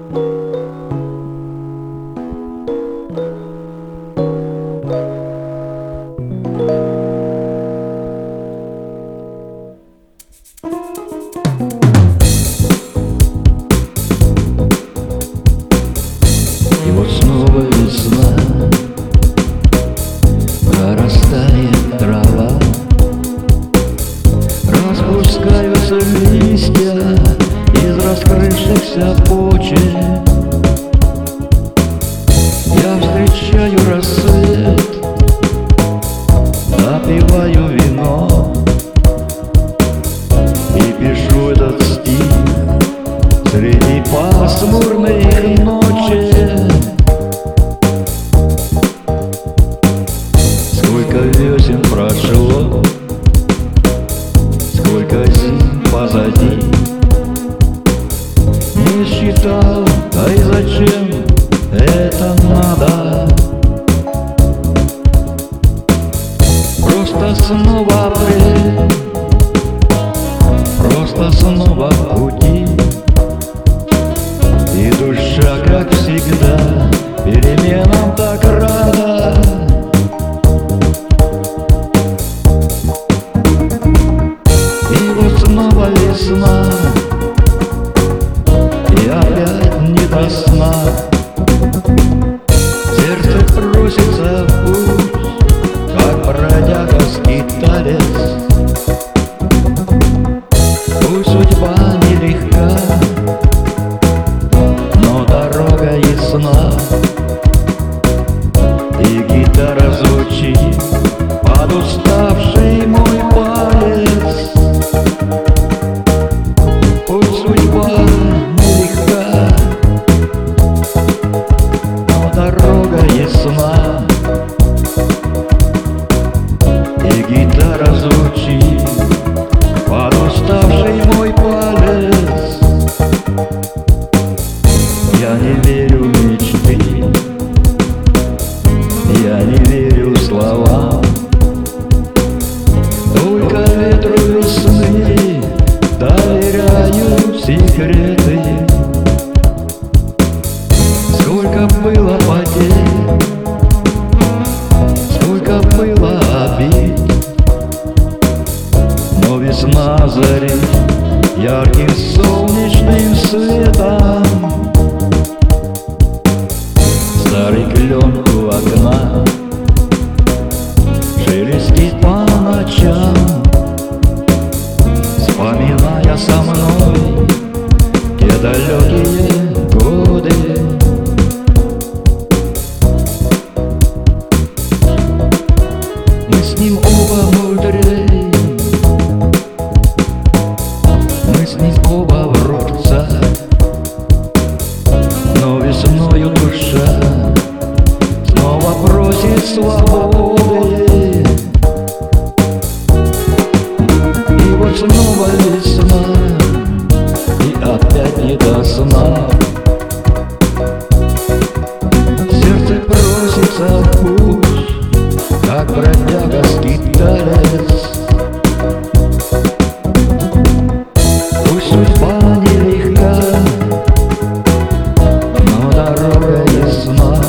И вот снова весна, прорастает трава, распускаются листья из раскрывшихся почек. Я встречаю рассвет, напиваю вино и пишу этот стих среди пасмурных ночей. Сколько весен прошло, сколько зим позади, не считал, а и зачем это надо? Просто снова апрель, просто снова в пути, и душа, как всегда, переменам так рада. И вот снова весна, и опять не до сна. Сердце просится в путь, как бродяга-скиталец. Пусть судьба нелегка, но дорога ясна, и гитара звучит под уставший мой палец. Пусть судьба нелегка, но дорога ясна, и гитара звучит под уставший мой палец. Я не верю в мечты, я не верю в слова, только ветру весны доверяю секреты. Сколько было потерь, сколько было обид, но весна озарит ярким солнечным светом. Старый клен у окна шелестит по ночам, вспоминая со мной те далекие годы. Мы с ним оба мудрее, мы с ним оба в рубцах, но весною душа снова просит свободы. И вот снова весна, и опять не до сна. Сердце просится в путь, как бродяга-скиталец. Пусть судьба нелегка, но дорога ясна,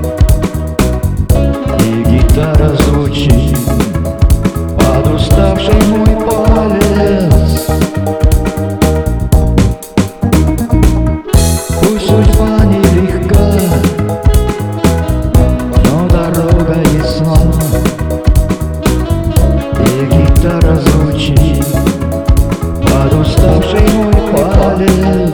и гитара звучит под уставший мой палец. Пусть судьба нелегка, но дорога ясна, и гитара звучит под уставший мой палец.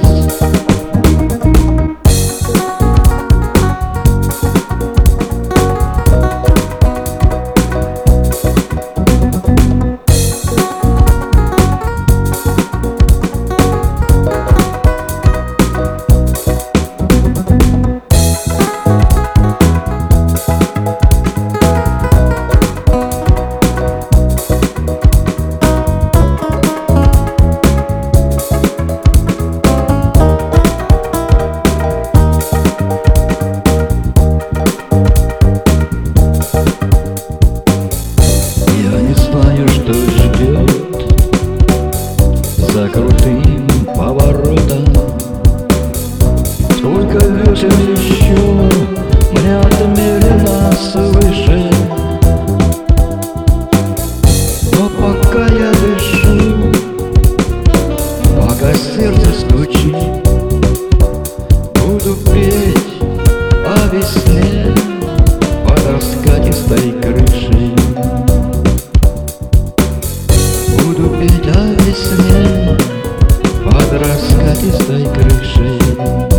сердце стучит. Буду петь о весне под раскатистой крышей. Буду петь о весне под раскатистой крышей.